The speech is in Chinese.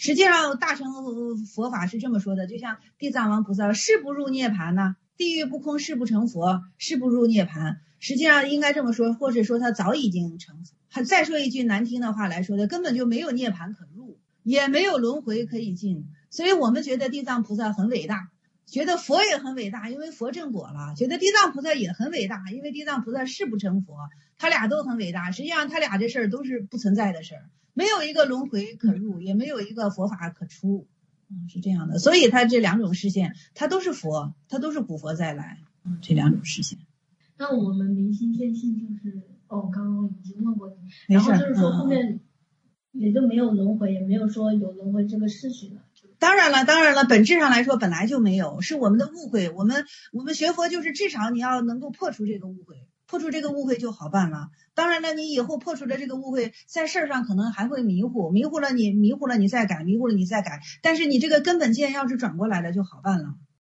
实际上大乘佛法是这么说的，就像地藏王菩萨誓不入涅盘呢，地狱不空誓不成佛，誓不入涅盘。实际上应该这么说，或者说他早已经成佛。再说一句难听的话来说的，根本就没有涅盘可入，也没有轮回可以进。所以我们觉得地藏菩萨很伟大，觉得佛也很伟大，因为佛正果了；觉得地藏菩萨也很伟大，因为地藏菩萨誓不成佛。他俩都很伟大，实际上他俩这事儿都是不存在的事儿，没有一个轮回可入，也没有一个佛法可出，是这样的。所以他这两种视线，他都是佛，他都是古佛再来，这两种视线。 那我们明心见性就是刚刚已经问过你，然后就是说后面也就没有轮回，也没有说有轮回这个事情了。 当然了，本质上来说本来就没有，是我们的误会。我们学佛就是至少你要能够破除这个误会，破除这个误会就好办了。当然了，你以后破除了这个误会，在事儿上可能还会迷糊了你再改，迷糊了你再改，但是你这个根本见要是转过来了就好办了。